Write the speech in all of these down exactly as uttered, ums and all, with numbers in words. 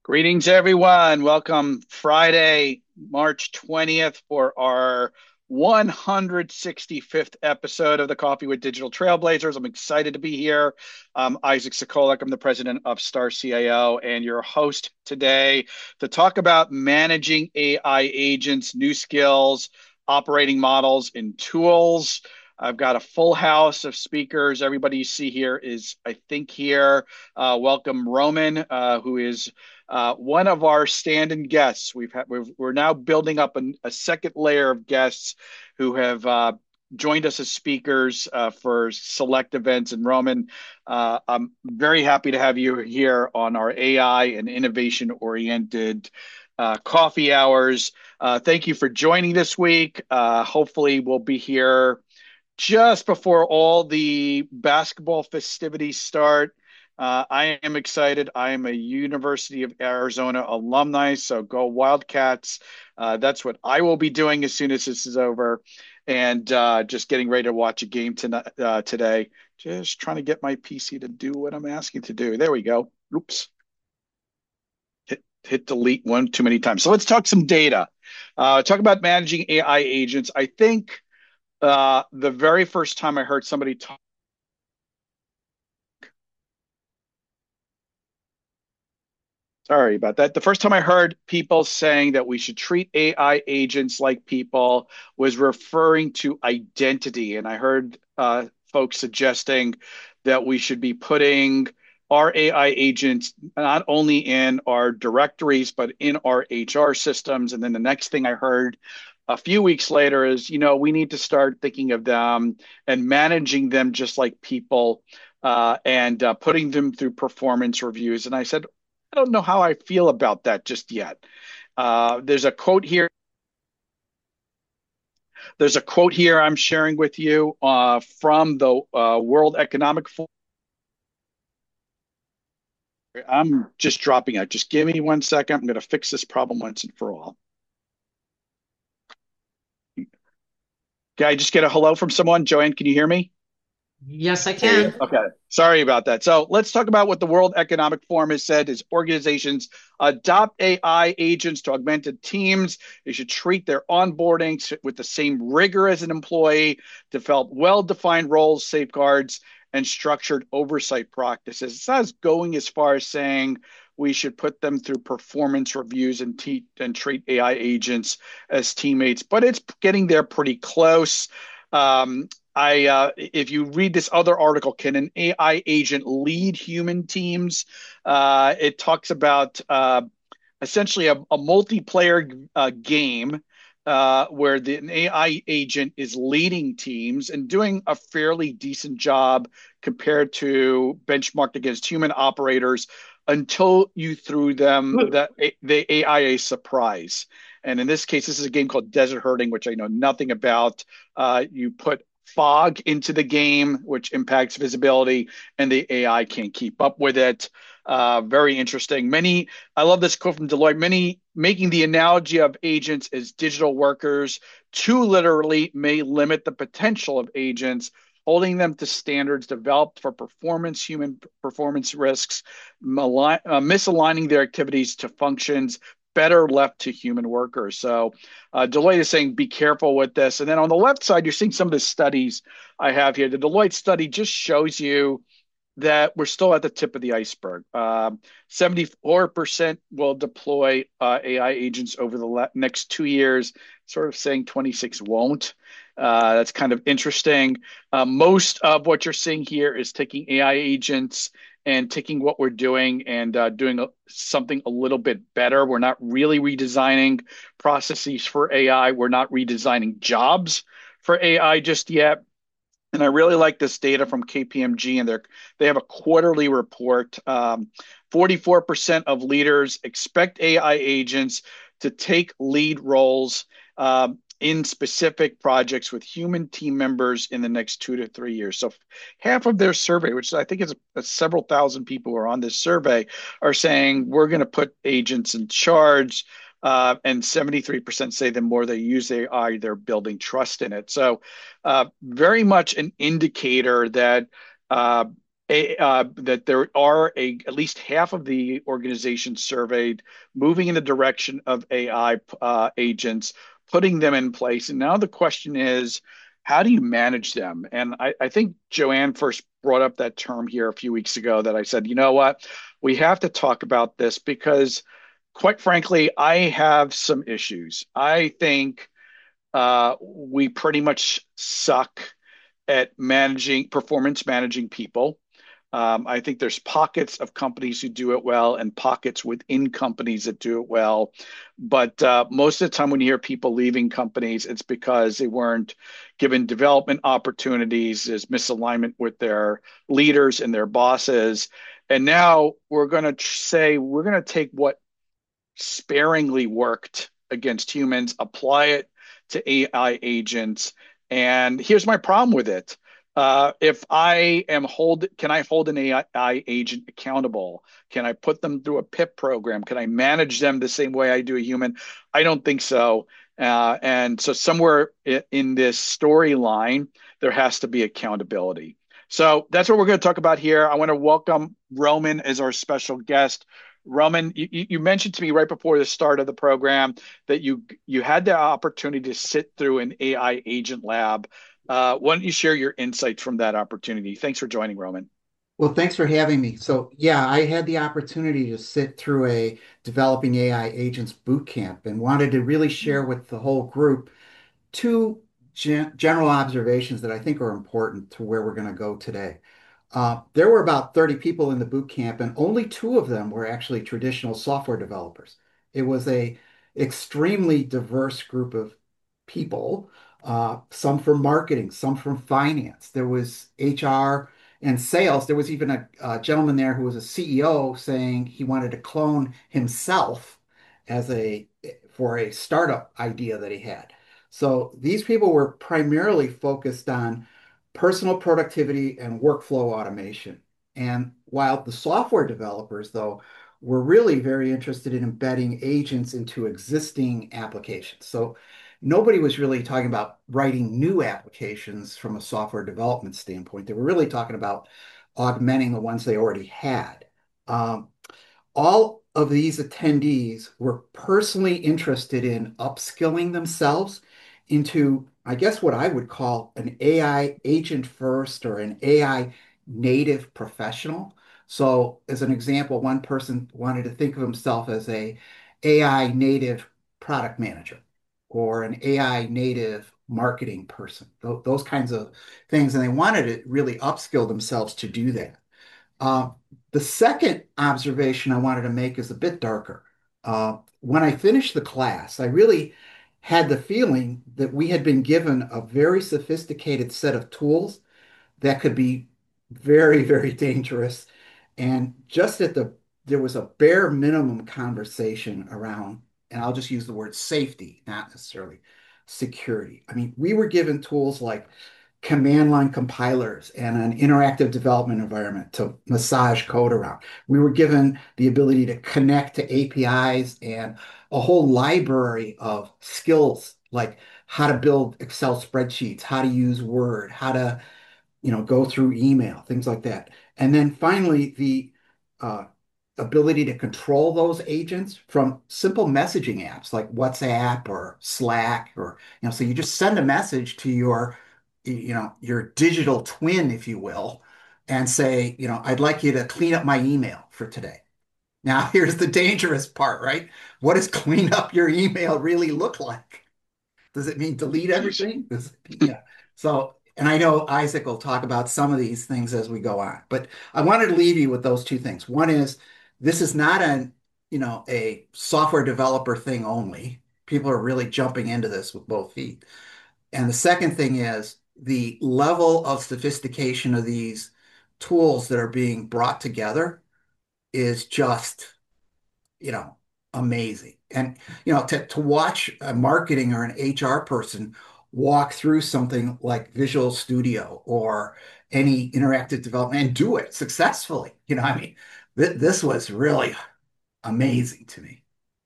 Greetings, everyone. Welcome Friday, March twentieth, for our one hundred sixty-fifth episode of the Coffee with Digital Trailblazers. I'm excited to be here. I'm Isaac Sokolek. I'm the president of Star C I O and your host today to talk about managing A I agents, new skills, operating models, and tools. I've got a full house of speakers. Everybody you see here is, I think, here. Uh, welcome, Roman, uh, who is uh, one of our stand-in guests. We've had, we've, we're now building up a, a second layer of guests who have uh, joined us as speakers uh, for select events. And Roman, uh, I'm very happy to have you here on our A I and innovation-oriented uh, coffee hours. Uh, thank you for joining this week. Uh, hopefully, we'll be here just before all the basketball festivities start. Uh, I am excited. I am a University of Arizona alumni, so go Wildcats. Uh, that's what I will be doing as soon as this is over, and uh, just getting ready to watch a game tonight, uh, today. Just trying to get my P C to do what I'm asking to do. There we go. Oops. Hit, hit delete one too many times. So let's talk some data. Uh, talk about managing A I agents. I think uh, the very first time I heard somebody talk, sorry about that. The first time I heard people saying that we should treat A I agents like people was referring to identity. And I heard uh, folks suggesting that we should be putting our A I agents not only in our directories, but in our H R systems. And then the next thing I heard a few weeks later is, you know, we need to start thinking of them and managing them just like people, uh, and uh, putting them through performance reviews. And I said, I don't know how I feel about that just yet. Uh, there's a quote here. There's a quote here I'm sharing with you uh, from the uh, World Economic Forum. I'm just dropping out. Just give me one second. I'm going to fix this problem once and for all. Can I just get a hello from someone? Joanne, can you hear me? Yes, I There you can. go. Okay. Sorry about that. So let's talk about what the World Economic Forum has said is organizations adopt A I agents to augmented teams. They should treat their onboarding with the same rigor as an employee, develop well-defined roles, safeguards, and structured oversight practices. It's not as going as far as saying we should put them through performance reviews and, te- and treat A I agents as teammates, but it's getting there pretty close. Um, I uh, If you read this other article, can an A I agent lead human teams? Uh, it talks about uh, essentially a, a multiplayer uh, game uh, where the, an A I agent is leading teams and doing a fairly decent job compared to benchmarked against human operators until you threw them the, the A I a surprise. And in this case, this is a game called Desert Herding, which I know nothing about. Uh, you put fog into the game, which impacts visibility, and the A I can't keep up with it. Uh, very interesting. Many, I love this quote from Deloitte. Many making the analogy of agents as digital workers too literally may limit the potential of agents, holding them to standards developed for performance, human performance risks, malign, uh, misaligning their activities to functions better left to human workers. So uh, Deloitte is saying be careful with this. And then on the left side, you're seeing some of the studies I have here. The Deloitte study just shows you that we're still at the tip of the iceberg. Um, seventy-four percent will deploy uh, A I agents over the le- next two years, sort of saying twenty-six won't. Uh, that's kind of interesting. Uh, most of what you're seeing here is taking A I agents and taking what we're doing and uh, doing a, something a little bit better. We're not really redesigning processes for A I. We're not redesigning jobs for A I just yet. And I really like this data from K P M G, and they they have a quarterly report. Um, forty-four percent of leaders expect A I agents to take lead roles um, in specific projects with human team members in the next two to three years. So half of their survey, which I think is a, several thousand people who are on this survey, are saying we're going to put agents in charge. Uh, and seventy-three percent say the more they use A I, they're building trust in it. So uh, very much an indicator that uh, a, uh, that there are a at least half of the organizations surveyed moving in the direction of A I uh, agents, putting them in place. And now the question is, how do you manage them? And I, I think Joanne first brought up that term here a few weeks ago that I said, you know what, we have to talk about this because, quite frankly, I have some issues. I think uh, we pretty much suck at managing performance managing people. Um, I think there's pockets of companies who do it well and pockets within companies that do it well. But uh, most of the time, when you hear people leaving companies, it's because they weren't given development opportunities, there's misalignment with their leaders and their bosses. And now we're going to say we're going to take what sparingly worked against humans, apply it to A I agents. And here's my problem with it. Uh, if I am hold, can I hold an A I agent accountable? Can I put them through a PIP program? Can I manage them the same way I do a human? I don't think so. Uh, and so somewhere in this storyline, there has to be accountability. So that's what we're going to talk about here. I want to welcome Roman as our special guest. Roman, you, you mentioned to me right before the start of the program that you you had the opportunity to sit through an A I agent lab. Uh, why don't you share your insights from that opportunity? Thanks for joining, Roman. Well, thanks for having me. So, yeah, I had the opportunity to sit through a developing A I agents boot camp and wanted to really share with the whole group two gen general observations that I think are important to where we're going to go today. Uh, there were about thirty people in the boot camp, and only two of them were actually traditional software developers. It was a extremely diverse group of people, uh, some from marketing, some from finance. There was H R and sales. There was even a, a gentleman there who was a C E O saying he wanted to clone himself as a for a startup idea that he had. So these people were primarily focused on personal productivity and workflow automation. And while the software developers, though, were really very interested in embedding agents into existing applications. So nobody was really talking about writing new applications from a software development standpoint. They were really talking about augmenting the ones they already had. Um, all of these attendees were personally interested in upskilling themselves into, I guess, what I would call an A I agent first or an A I native professional. So, as an example, one person wanted to think of himself as a AI native product manager or an A I native marketing person, th those kinds of things. And they wanted to really upskill themselves to do that. Uh, the second observation I wanted to make is a bit darker. Uh, when I finished the class, I really had the feeling that we had been given a very sophisticated set of tools that could be very, very dangerous. And just at the, there was a bare minimum conversation around, and I'll just use the word safety, not necessarily security. I mean, we were given tools like command line compilers and an interactive development environment to massage code around. We were given the ability to connect to A P Is and a whole library of skills like how to build Excel spreadsheets, how to use Word, how to you know, go through email, things like that. And then finally, the uh, ability to control those agents from simple messaging apps like WhatsApp or Slack, or, you know, so you just send a message to your, you know, your digital twin, if you will, and say, you know, I'd like you to clean up my email for today. Now, here's the dangerous part, right? What does clean up your email really look like? Does it mean delete Jeez. everything? Does it, yeah. So, and I know Isaac will talk about some of these things as we go on, but I wanted to leave you with those two things. One is this is not an, you know, a software developer thing only. People are really jumping into this with both feet. And the second thing is the level of sophistication of these tools that are being brought together is just you know, amazing. And, you know, to, to watch a marketing or an H R person walk through something like Visual Studio or any interactive development and do it successfully, you know, I mean, th this was really amazing to me.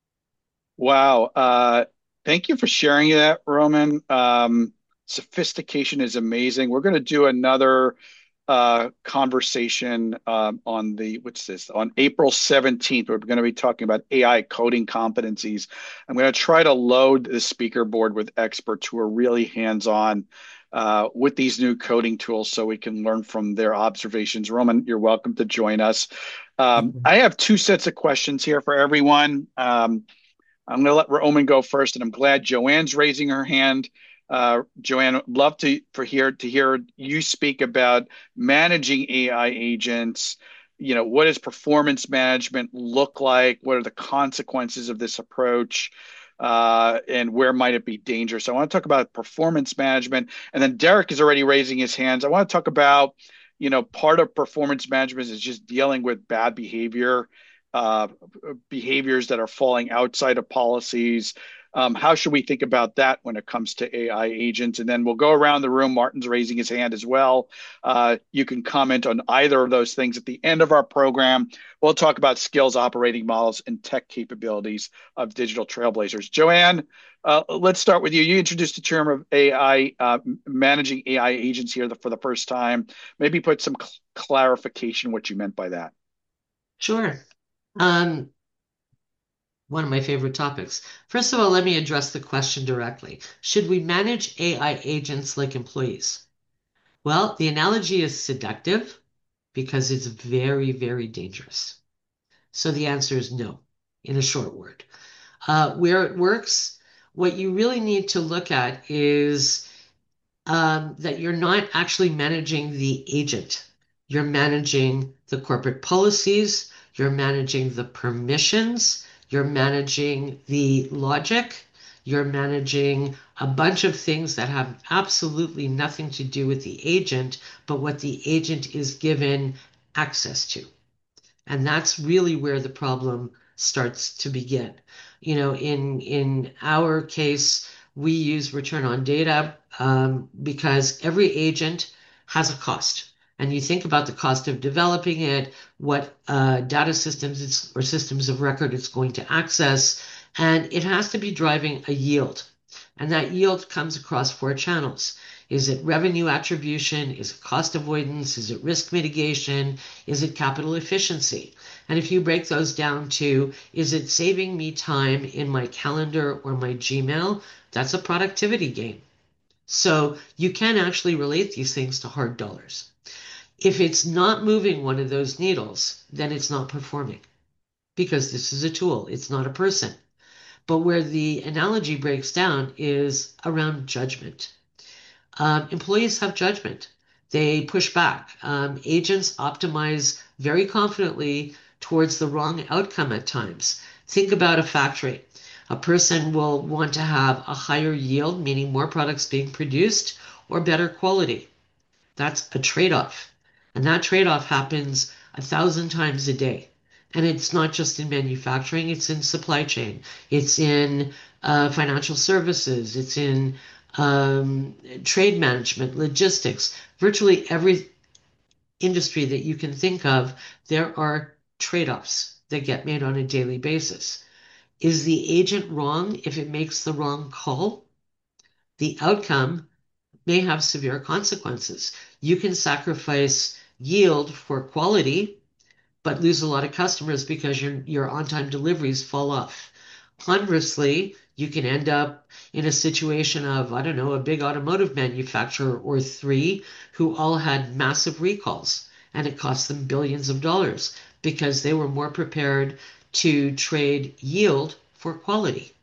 Wow. Uh, thank you for sharing that, Roman. Um, sophistication is amazing. We're going to do another. uh, conversation um, on the what's this on April seventeenth. We're going to be talking about A I coding competencies. I'm going to try to load the speaker board with experts who are really hands-on uh, with these new coding tools, so we can learn from their observations. Roman, you're welcome to join us. Um, I have two sets of questions here for everyone. Um, I'm going to let Roman go first, and I'm glad Joanne's raising her hand. Uh, Joanne, love to for hear to hear you speak about managing A I agents. You know, what does performance management look like? What are the consequences of this approach? Uh, and where might it be dangerous? I want to talk about performance management. And then Derek is already raising his hands. I want to talk about, you know, part of performance management is just dealing with bad behavior, uh, behaviors that are falling outside of policies. Um, how should we think about that when it comes to A I agents? And then we'll go around the room. Martin's raising his hand as well. Uh, you can comment on either of those things at the end of our program. We'll talk about skills, operating models, and tech capabilities of digital trailblazers. Joanne, uh, let's start with you. You introduced the term of A I, uh, managing A I agents here for the first time. Maybe put some cl- clarification what you meant by that. Sure. Um, one of my favorite topics. First of all, let me address the question directly. Should we manage A I agents like employees? Well, the analogy is seductive because it's very, very dangerous. So the answer is no, in a short word. Uh, where it works, what you really need to look at is um, that you're not actually managing the agent. You're managing the corporate policies, you're managing the permissions, you're managing the logic, you're managing a bunch of things that have absolutely nothing to do with the agent, but what the agent is given access to. And that's really where the problem starts to begin. You know, in in our case, we use return on data um, because every agent has a cost. And you think about the cost of developing it, what uh, data systems it's, or systems of record it's going to access, and it has to be driving a yield. And that yield comes across four channels. Is it revenue attribution? Is it cost avoidance? Is it risk mitigation? Is it capital efficiency? And if you break those down to, is it saving me time in my calendar or my Gmail? That's a productivity gain. So you can actually relate these things to hard dollars. If it's not moving one of those needles, then it's not performing because this is a tool. It's not a person. But where the analogy breaks down is around judgment. Um, employees have judgment. They push back. Um, agents optimize very confidently towards the wrong outcome at times. Think about a factory. A person will want to have a higher yield, meaning more products being produced, or better quality. That's a trade-off. And that trade-off happens a thousand times a day. And it's not just in manufacturing, it's in supply chain, it's in uh, financial services, it's in um, trade management, logistics, virtually every industry that you can think of, there are trade-offs that get made on a daily basis. Is the agent wrong if it makes the wrong call? The outcome may have severe consequences. You can sacrifice yield for quality, but lose a lot of customers because your, your on-time deliveries fall off. Conversely, you can end up in a situation of, I don't know, a big automotive manufacturer or three who all had massive recalls, and it cost them billions of dollars because they were more prepared to trade yield for quality.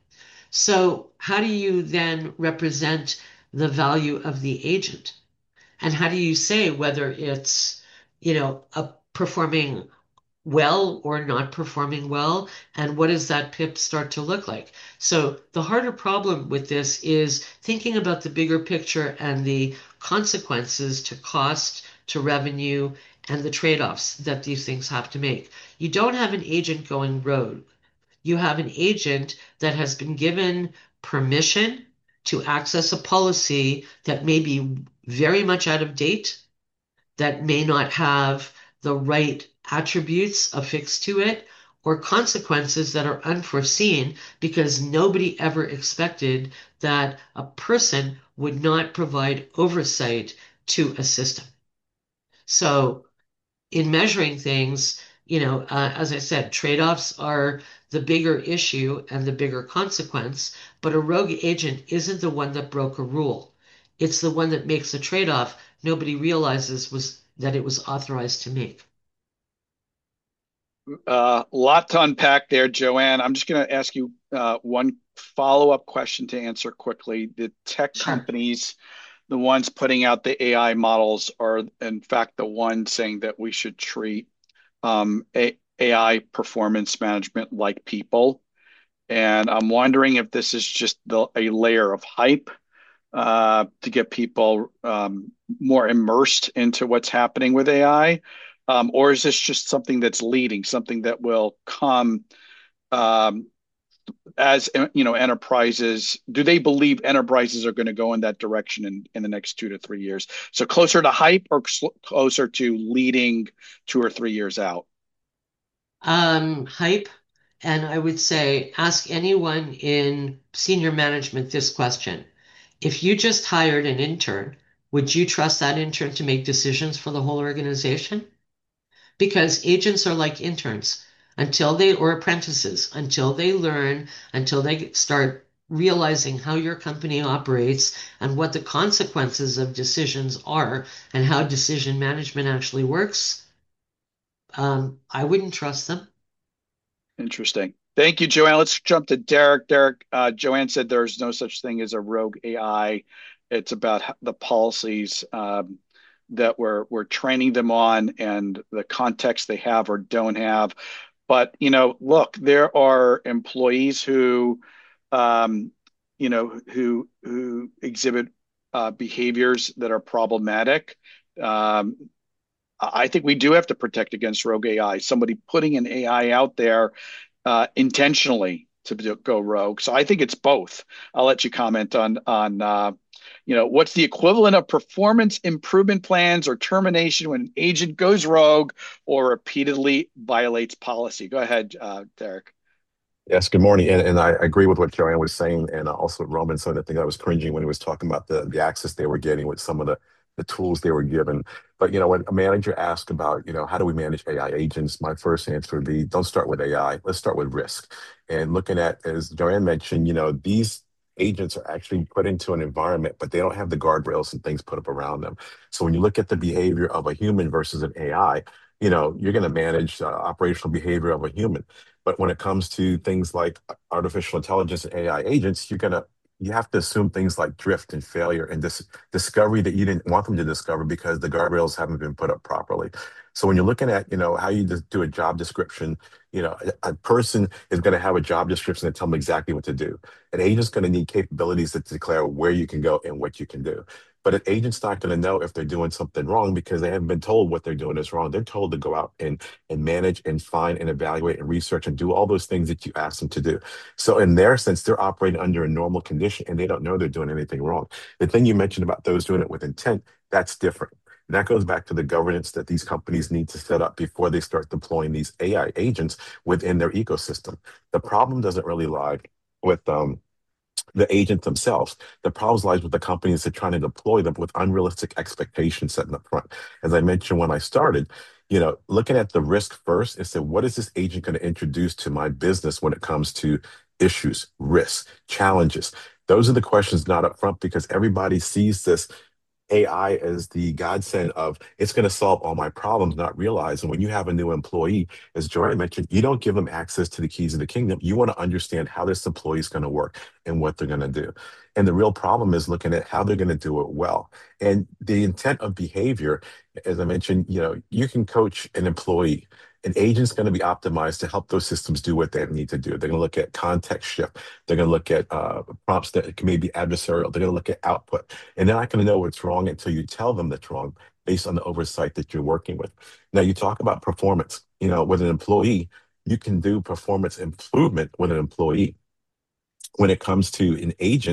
So how do you then represent the value of the agent? And how do you say whether it's, you know, a performing well or not performing well? And what does that P I P start to look like? So the harder problem with this is thinking about the bigger picture and the consequences to cost, to revenue, and the trade-offs that these things have to make. You don't have an agent going rogue. You have an agent that has been given permission to access a policy that may be very much out of date, that may not have the right attributes affixed to it, or consequences that are unforeseen because nobody ever expected that a person would not provide oversight to a system. So in measuring things, you know, uh, as I said, trade-offs are the bigger issue and the bigger consequence, but a rogue agent isn't the one that broke a rule. It's the one that makes a trade-off nobody realizes was that it was authorized to make. A uh, lot to unpack there, Joanne. I'm just going to ask you uh, one follow-up question to answer quickly. The tech Sure. companies, the ones putting out the A I models, are in fact the ones saying that we should treat um, A- AI performance management like people. And I'm wondering if this is just the, a layer of hype uh, to get people um, more immersed into what's happening with A I, um, or is this just something that's leading, something that will come um, as you know, enterprises? Do they believe enterprises are going to go in that direction in, in the next two to three years? So closer to hype or cl- closer to leading two or three years out? Um, hype, and I would say ask anyone in senior management this question. If you just hired an intern, would you trust that intern to make decisions for the whole organization? Because agents are like interns until they, or apprentices, until they learn, until they start realizing how your company operates and what the consequences of decisions are and how decision management actually works. Um, I wouldn't trust them. Interesting. Thank you, Joanne. Let's jump to Derek. Derek, uh, Joanne said there's no such thing as a rogue A I. It's about the policies um, that we're we're training them on and the context they have or don't have. But you know, look, there are employees who, um, you know, who who exhibit uh, behaviors that are problematic. Um, I think we do have to protect against rogue A I. Somebody putting an A I out there uh, intentionally to go rogue. So I think it's both. I'll let you comment on on uh, you know, what's the equivalent of performance improvement plans or termination when an agent goes rogue or repeatedly violates policy. Go ahead, uh, Derek. Yes, good morning. And, and I agree with what Joanne was saying, and also with Roman. So I think I was cringing when he was talking about the, the access they were getting with some of the, the tools they were given. But, you know, when a manager asked about, you know, how do we manage A I agents, my first answer would be, don't start with A I. Let's start with risk. And looking at, as Joanne mentioned, you know, these agents are actually put into an environment, but they don't have the guardrails and things put up around them. So when you look at the behavior of a human versus an A I, you know, you're going to manage uh, operational behavior of a human. But when it comes to things like artificial intelligence and A I agents, you're gonna you have to assume things like drift and failure and this discovery that you didn't want them to discover because the guardrails haven't been put up properly. So when you're looking at, you know, how you just do a job description, you know, a, a person is going to have a job description that tell them exactly what to do. An agent's going to need capabilities that declare where you can go and what you can do. But an agent's not going to know if they're doing something wrong because they haven't been told what they're doing is wrong. They're told to go out and and manage and find and evaluate and research and do all those things that you ask them to do. So in their sense, they're operating under a normal condition and they don't know they're doing anything wrong. The thing you mentioned about those doing it with intent, that's different. And that goes back to the governance that these companies need to set up before they start deploying these A I agents within their ecosystem. The problem doesn't really lie with um, the agents themselves. The problem lies with the companies that are trying to deploy them with unrealistic expectations setting up front. As I mentioned when I started, you know, looking at the risk first and say, what is this agent going to introduce to my business when it comes to issues, risks, challenges? Those are the questions not up front because everybody sees this A I as the godsend of it's going to solve all my problems, not realizing when you have a new employee, as Jordan mentioned, you don't give them access to the keys of the kingdom. You want to understand how this employee is going to work and what they're going to do. And the real problem is looking at how they're going to do it well. And the intent of behavior, as I mentioned, you know, you can coach an employee. An agent's going to be optimized to help those systems do what they need to do. They're going to look at context shift. They're going to look at uh, prompts that can maybe adversarial. They're going to look at output. And they're not going to know what's wrong until you tell them that's wrong based on the oversight that you're working with. Now, you talk about performance. You know, with an employee, you can do performance improvement with an employee. When it comes to an agent,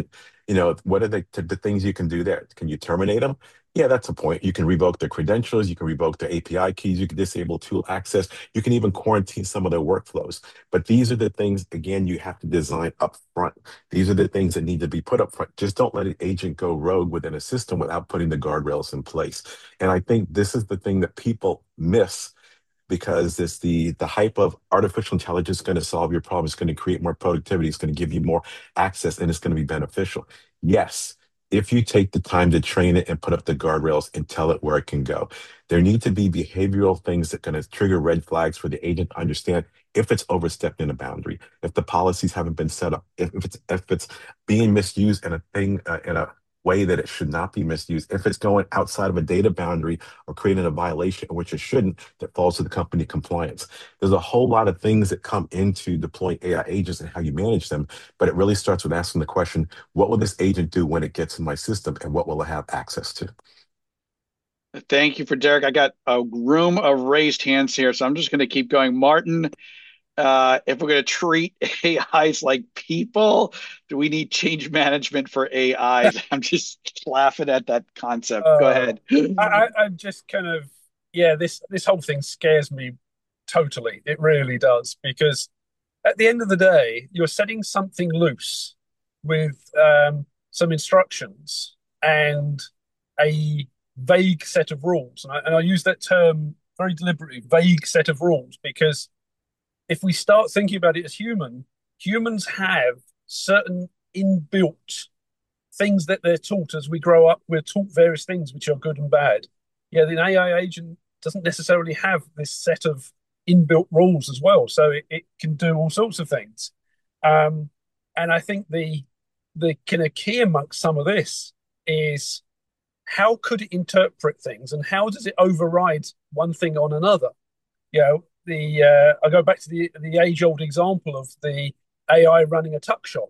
You know, what are the, the things you can do there? Can you terminate them? Yeah, that's a point. You can revoke their credentials. You can revoke their A P I keys. You can disable tool access. You can even quarantine some of their workflows. But these are the things, again, you have to design up front. These are the things that need to be put up front. Just don't let an agent go rogue within a system without putting the guardrails in place. And I think this is the thing that people miss because it's the the hype of artificial intelligence is going to solve your problem. It's going to create more productivity. It's going to give you more access, and it's going to be beneficial. Yes, if you take the time to train it and put up the guardrails and tell it where it can go, there need to be behavioral things that are going to trigger red flags for the agent to understand if it's overstepped in a boundary, if the policies haven't been set up, if, if it's if it's being misused in a thing uh, in a way that it should not be misused, if it's going outside of a data boundary or creating a violation in which it shouldn't, that falls to the company compliance. There's a whole lot of things that come into deploying A I agents and how you manage them, but it really starts with asking the question, what will this agent do when it gets in my system and what will it have access to? Thank you for Derek. I got a room of raised hands here, so I'm just going to keep going. Martin, uh, if we're going to treat A Is like people, do we need change management for A Is? I'm just laughing at that concept. Go Uh, ahead. I, I, I'm just kind of, yeah, this this whole thing scares me totally. It really does, because at the end of the day, you're setting something loose with um, some instructions and a vague set of rules. And I, and I use that term very deliberately, vague set of rules, because if we start thinking about it as human, humans have certain inbuilt things that they're taught as we grow up. We're taught various things which are good and bad. Yeah, the A I agent doesn't necessarily have this set of inbuilt rules as well, so it, it can do all sorts of things. Um, and I think the the kind of key amongst some of this is how could it interpret things and how does it override one thing on another? You know, the uh, I go back to the the age old example of the A I running a tuck shop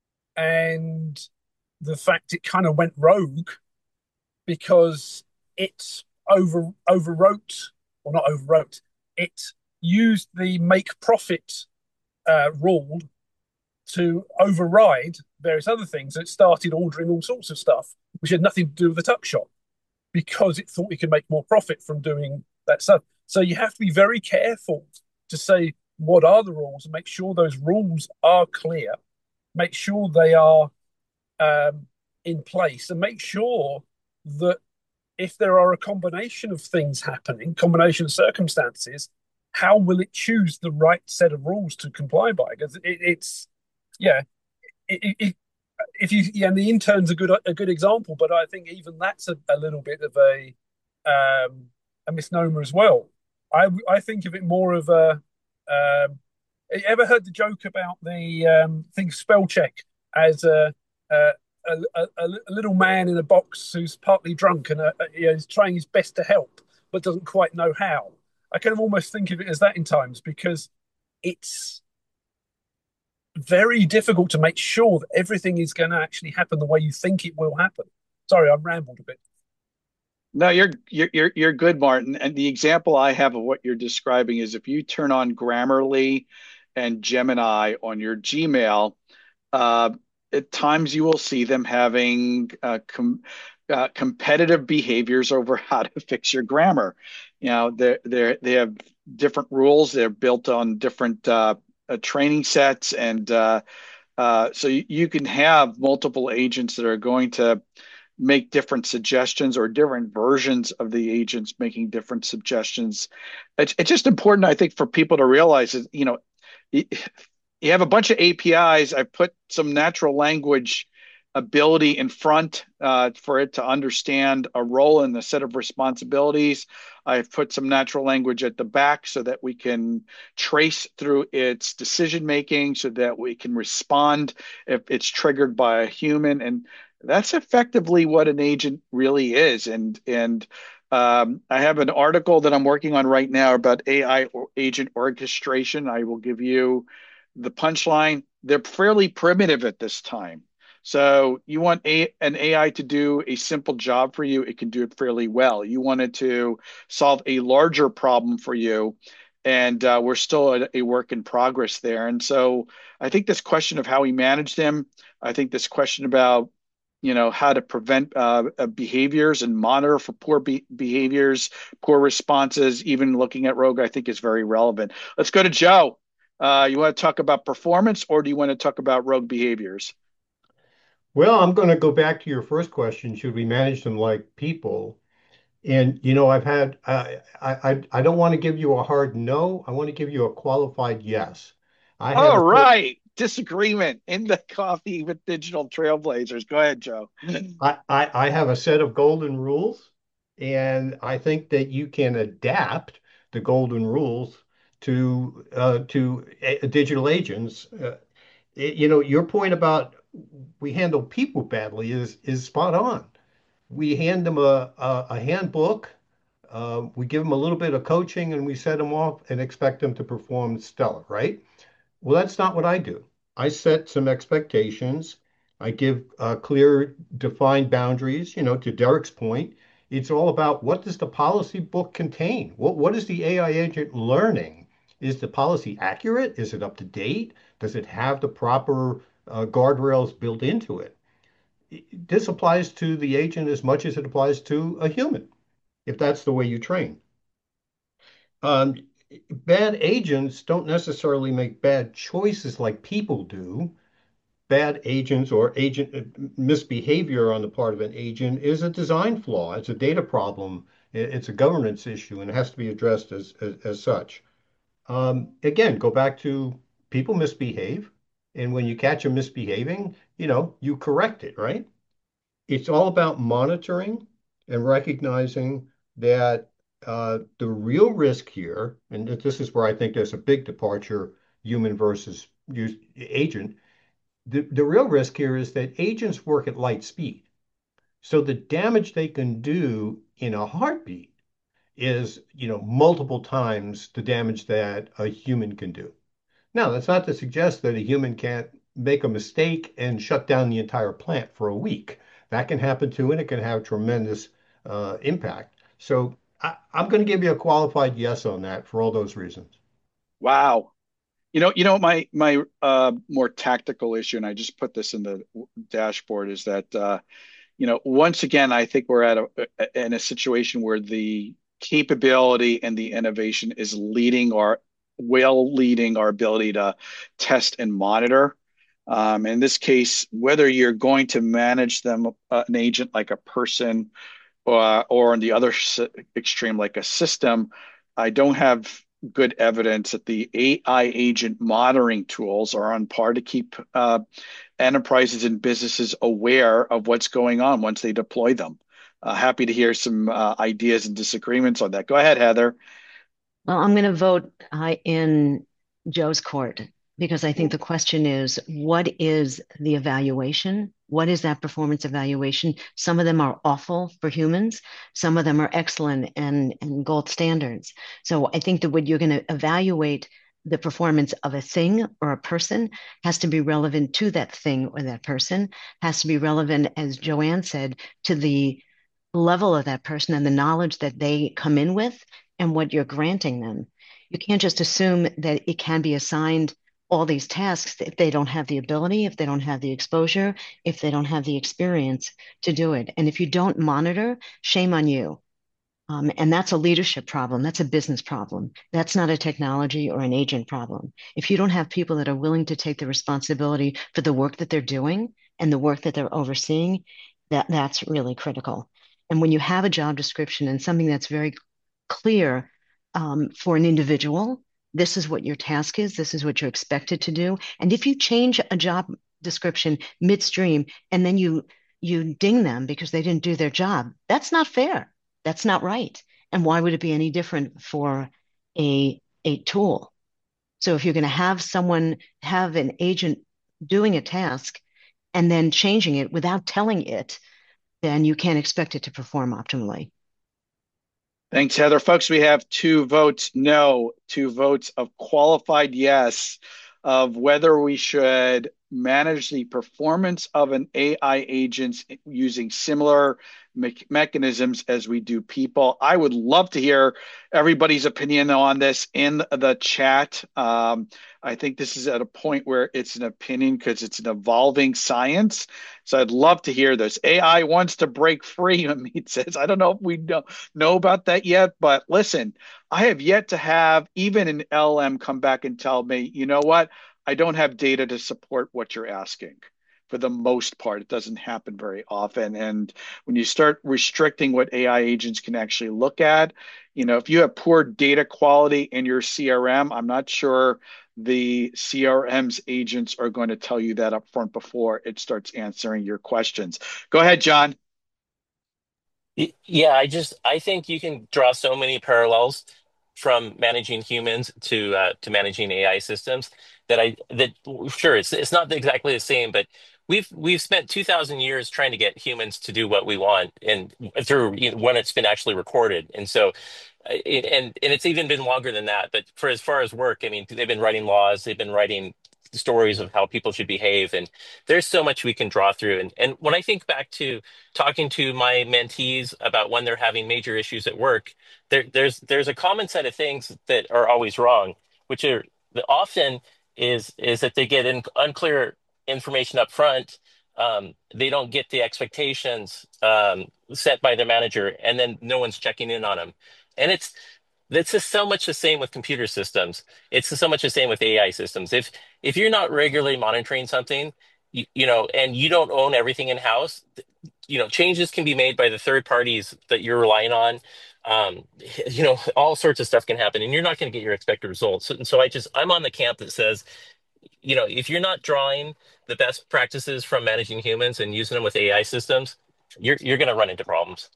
and the fact it kind of went rogue because it over overwrote or not overwrote, it used the make profit uh, rule to override various other things. It started ordering all sorts of stuff which had nothing to do with the tuck shop because it thought it could make more profit from doing that stuff. So you have to be very careful to say what are the rules and make sure those rules are clear, make sure they are um, in place, and make sure that if there are a combination of things happening, combination of circumstances, how will it choose the right set of rules to comply by? Because it, it's, yeah, it, it, if you, yeah, and the intern's a good a good example, but I think even that's a, a little bit of a um, a misnomer as well. I I think of it more of a. Um, you ever heard the joke about the um, thing spell check as a a, a a, a little man in a box who's partly drunk and uh, you know, is trying his best to help but doesn't quite know how? I kind of almost think of it as that in times, because it's very difficult to make sure that everything is going to actually happen the way you think it will happen. Sorry, I rambled a bit. No, you're you're you're you're good, Martin. And the example I have of what you're describing is if you turn on Grammarly and Gemini on your Gmail, uh, at times you will see them having uh, com uh, competitive behaviors over how to fix your grammar. You know, they they they have different rules. They're built on different uh, uh, training sets, and uh, uh, so you, you can have multiple agents that are going to make different suggestions or different versions of the agents making different suggestions. It's, it's just important, I think, for people to realize that, you know, you, you have a bunch of A P Is. I've put some natural language ability in front uh, for it to understand a role and a set of responsibilities. I've put some natural language at the back so that we can trace through its decision making so that we can respond if it's triggered by a human. And that's effectively what an agent really is. And and um, I have an article that I'm working on right now about A I or agent orchestration. I will give you the punchline. They're fairly primitive at this time. So you want a, an A I to do a simple job for you, it can do it fairly well. You want it to solve a larger problem for you, and uh, we're still a, a work in progress there. And so I think this question of how we manage them, I think this question about you know, how to prevent uh, uh, behaviors and monitor for poor be behaviors, poor responses, even looking at Rogue, I think is very relevant. Let's go to Joe. Uh, you want to talk about performance or do you want to talk about rogue behaviors? Well, I'm going to go back to your first question. Should we manage them like people? And you know, I've had I I I don't want to give you a hard no. I want to give you a qualified yes. I have All a right. Disagreement in the coffee with digital trailblazers. Go ahead, Joe. I, I I have a set of golden rules, and I think that you can adapt the golden rules to uh, to a, digital agents. Uh, it- you know, your point about we handle people badly is is spot on. We hand them a, a, a handbook, uh, we give them a little bit of coaching, and we set them off and expect them to perform stellar, right? Well, that's not what I do. I set some expectations. I give uh, clear, defined boundaries. You know, to Derek's point, it's all about what does the policy book contain? What what is the A I agent learning? Is the policy accurate? Is it up to date? Does it have the proper uh, guardrails built into it? This applies to the agent as much as it applies to a human, if that's the way you train. Um, Bad agents don't necessarily make bad choices like people do. Bad agents or agent uh, misbehavior on the part of an agent is a design flaw. It's a data problem. It's a governance issue and it has to be addressed as, as, as such. Um, again, go back to people misbehave. And when you catch them misbehaving, you know, you correct it, right? It's all about monitoring and recognizing that uh, the real risk here, and this is where I think there's a big departure, human versus use, agent. The, the real risk here is that agents work at light speed. So the damage they can do in a heartbeat is, you know, multiple times the damage that a human can do. Now, that's not to suggest that a human can't make a mistake and shut down the entire plant for a week. That can happen too, and it can have tremendous uh, impact. So I, I'm going to give you a qualified yes on that for all those reasons. Wow. You know, you know, my my uh, more tactical issue, and I just put this in the dashboard, is that uh, you know, once again, I think we're at a in a situation where the capability and the innovation is leading our well leading our ability to test and monitor. Um, in this case, whether you're going to manage them, uh, an agent like a person, or, or on the other s- extreme, like a system, I don't have good evidence that the A I agent monitoring tools are on par to keep uh, enterprises and businesses aware of what's going on once they deploy them. Uh, happy to hear some uh, ideas and disagreements on that. Go ahead, Heather. Well, I'm going to vote uh, in Joe's court because I think the question is, what is the evaluation? What is that performance evaluation? Some of them are awful for humans. Some of them are excellent and, and gold standards. So I think that when you're going to evaluate the performance of a thing or a person has to be relevant to that thing or that person, has to be relevant, as Joanne said, to the level of that person and the knowledge that they come in with and what you're granting them. You can't just assume that it can be assigned all these tasks if they don't have the ability, if they don't have the exposure, if they don't have the experience to do it. And if you don't monitor, shame on you. Um, and that's a leadership problem. That's a business problem. That's not a technology or an agent problem. If you don't have people that are willing to take the responsibility for the work that they're doing and the work that they're overseeing, that that's really critical. And when you have a job description and something that's very clear um, for an individual, this is what your task is, this is what you're expected to do. And if you change a job description midstream and then you you ding them because they didn't do their job, that's not fair. That's not right. And why would it be any different for a a tool? So if you're going to have someone have an agent doing a task and then changing it without telling it, then you can't expect it to perform optimally. Thanks, Heather. Folks, we have two votes no, two votes of qualified yes of whether we should manage the performance of an A I agent using similar me- mechanisms as we do people? I would love to hear everybody's opinion on this in the chat. Um, I think this is at a point where it's an opinion because it's an evolving science. So I'd love to hear this. A I wants to break free, Amit says. I don't know if we know, know about that yet, but listen, I have yet to have even an L M come back and tell me, you know what? I don't have data to support what you're asking. For the most part, it doesn't happen very often. And when you start restricting what A I agents can actually look at, you know, if you have poor data quality in your C R M, I'm not sure the C R M's agents are going to tell you that up front before it starts answering your questions. Go ahead, John. Y- Yeah, I just I think you can draw so many parallels from managing humans to uh, to managing A I systems that I that sure it's it's not exactly the same, but we've we've spent two thousand years trying to get humans to do what we want and through you know, when it's been actually recorded. And so uh, it, and and it's even been longer than that. But for as far as work, I mean, they've been writing laws, they've been writing stories of how people should behave, and there's so much we can draw through. And and when I think back to talking to my mentees about when they're having major issues at work, there, there's there's a common set of things that are always wrong, which are that often is is that they get in, unclear information up front. Um, they don't get the expectations um, set by their manager, and then no one's checking in on them. And it's it's just so much the same with computer systems. It's so much the same with A I systems. If if you're not regularly monitoring something, you, you know, and you don't own everything in house, you know, changes can be made by the third parties that you're relying on. Um, you know, all sorts of stuff can happen, and you're not going to get your expected results. And so I just I'm on the camp that says, you know, if you're not drawing the best practices from managing humans and using them with A I systems, you're you're going to run into problems.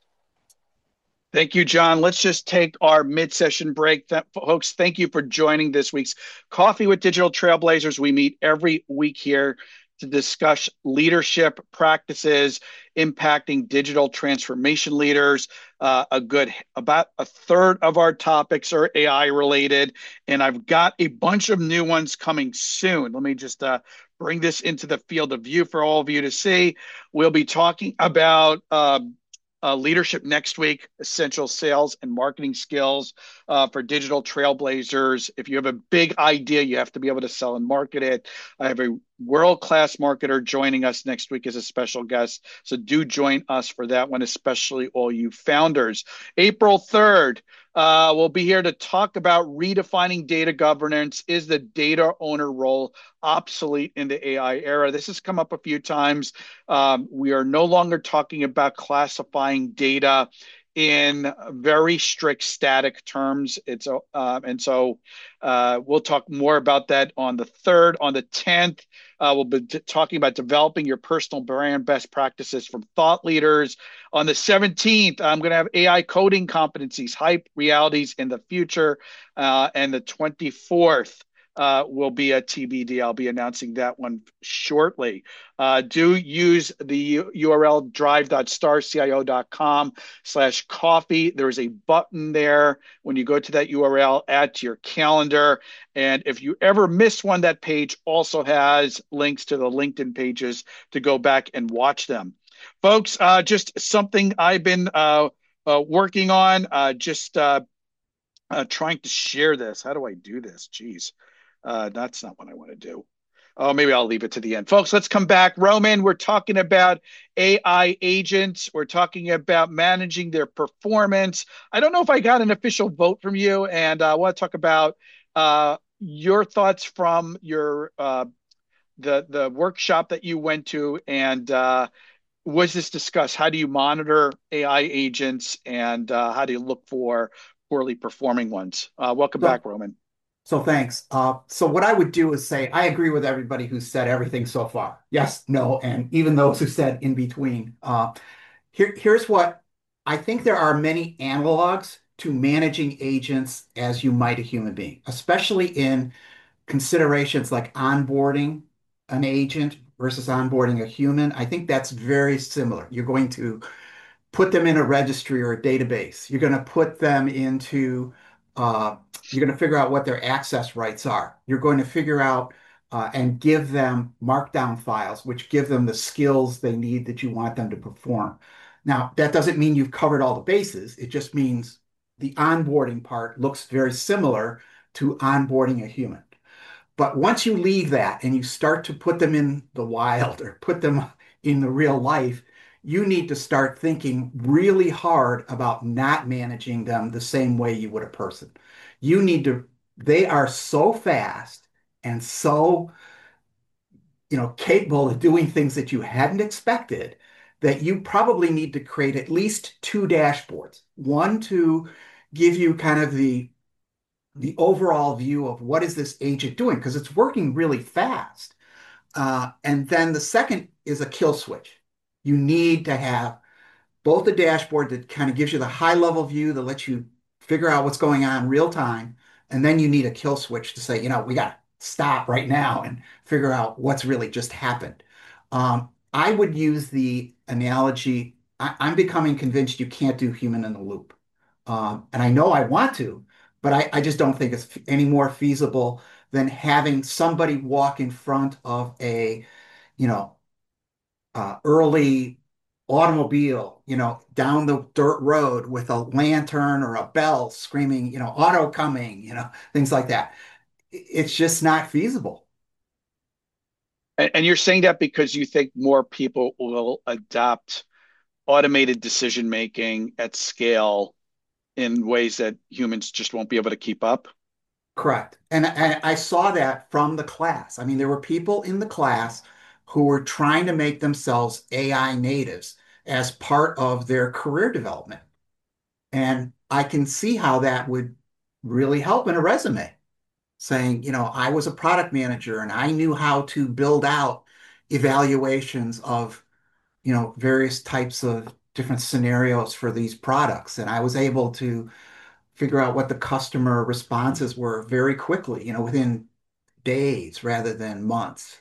Thank you, John. Let's just take our mid-session break. Th- folks, thank you for joining this week's Coffee with Digital Trailblazers. We meet every week here to discuss leadership practices impacting digital transformation leaders. Uh, a good about a third of our topics are A I related, and I've got a bunch of new ones coming soon. Let me just uh, bring this into the field of view for all of you to see. We'll be talking about uh, uh, leadership next week, essential sales and marketing skills uh, for digital trailblazers. If you have a big idea, you have to be able to sell and market it. I have a world-class marketer joining us next week as a special guest. So do join us for that one, especially all you founders. April third, uh, we'll be here to talk about redefining data governance. Is the data owner role obsolete in the A I era? This has come up a few times. Um, we are no longer talking about classifying data in very strict static terms. It's a, uh, and so uh, we'll talk more about that on the third. On the tenth, uh, we'll be t- talking about developing your personal brand best practices from thought leaders. On the seventeenth, I'm going to have A I coding competencies, hype, realities in the future. Uh, and the twenty-fourth, uh, will be a T B D. I'll be announcing that one shortly. Uh, do use the U R L drive.starcio.com slash coffee. There's a button there when you go to that U R L, add to your calendar. And if you ever miss one, that page also has links to the LinkedIn pages to go back and watch them. Folks, uh, just something I've been uh, uh, working on, uh, just uh, uh, trying to share this. How do I do this? Jeez. Uh, that's not what I want to do. Oh, maybe I'll leave it to the end. Folks, let's come back. Roman, we're talking about A I agents. We're talking about managing their performance. I don't know if I got an official vote from you, and uh, I want to talk about uh, your thoughts from your uh, the the workshop that you went to, and uh, was this discussed? How do you monitor A I agents, and uh, how do you look for poorly performing ones? Uh, welcome So, back, Roman. so thanks. Uh, so what I would do is say I agree with everybody who said everything so far. Yes, no, and even those who said in between. Uh, here, here's what I think there are many analogs to managing agents as you might a human being, especially in considerations like onboarding an agent versus onboarding a human. I think that's very similar. You're going to put them in a registry or a database. You're going to put them into, uh, you're going to figure out what their access rights are. You're going to figure out uh, and give them markdown files, which give them the skills they need that you want them to perform. Now, that doesn't mean you've covered all the bases. It just means the onboarding part looks very similar to onboarding a human. But once you leave that and you start to put them in the wild or put them in the real life, you need to start thinking really hard about not managing them the same way you would a person. You need to, they are so fast and so, you know, capable of doing things that you hadn't expected that you probably need to create at least two dashboards. One to give you kind of the the overall view of what is this agent doing because it's working really fast. Uh, and then the second is a kill switch. You need to have both the dashboard that kind of gives you the high level view that lets you figure out what's going on real time. And then you need a kill switch to say, you know, we got to stop right now and figure out what's really just happened. Um, I would use the analogy. I, I'm becoming convinced you can't do human in the loop. Um, and I know I want to, but I, I just don't think it's any more feasible than having somebody walk in front of a, you know, uh, early automobile, you know, down the dirt road with a lantern or a bell screaming, you know, auto coming, you know, things like that. It's just not feasible. And, and you're saying that because you think more people will adopt automated decision making at scale in ways that humans just won't be able to keep up? Correct. And, and I saw that from the class. I mean, there were people in the class who were trying to make themselves A I natives as part of their career development. And I can see how that would really help in a resume, saying, you know, I was a product manager and I knew how to build out evaluations of, you know, various types of different scenarios for these products. And I was able to figure out what the customer responses were very quickly, you know, within days rather than months.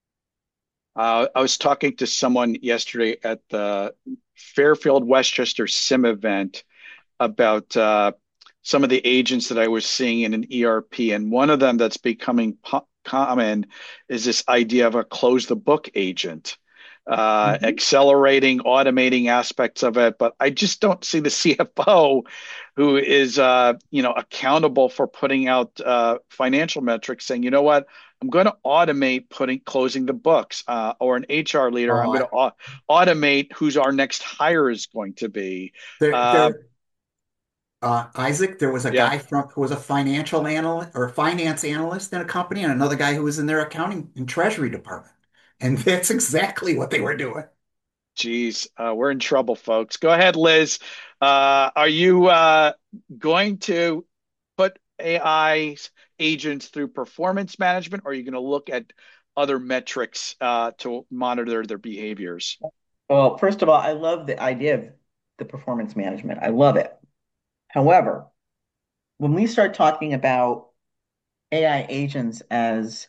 Uh, I was talking to someone yesterday at the Fairfield Westchester Sim event about uh, some of the agents that I was seeing in an E R P, and one of them that's becoming po- common is this idea of a close the book agent, uh, Mhm. accelerating, automating aspects of it. But I just don't see the C F O who is, uh, you know, accountable for putting out uh, financial metrics, saying, you know what, I'm going to automate putting closing the books, uh, or an H R leader, I'm Oh, going I, to au- automate who's our next hire is going to be. there, Uh, there, uh, Isaac, there was a yeah. guy from who was a financial analyst or finance analyst in a company, and another guy who was in their accounting and treasury department. And that's exactly what they were doing. Geez, uh, we're in trouble, folks. Go ahead, Liz. Uh, are you uh, going to put A I agents through performance management, or are you going to look at other metrics uh, to monitor their behaviors? Well, first of all, I love the idea of the performance management. I love it. However, when we start talking about A I agents as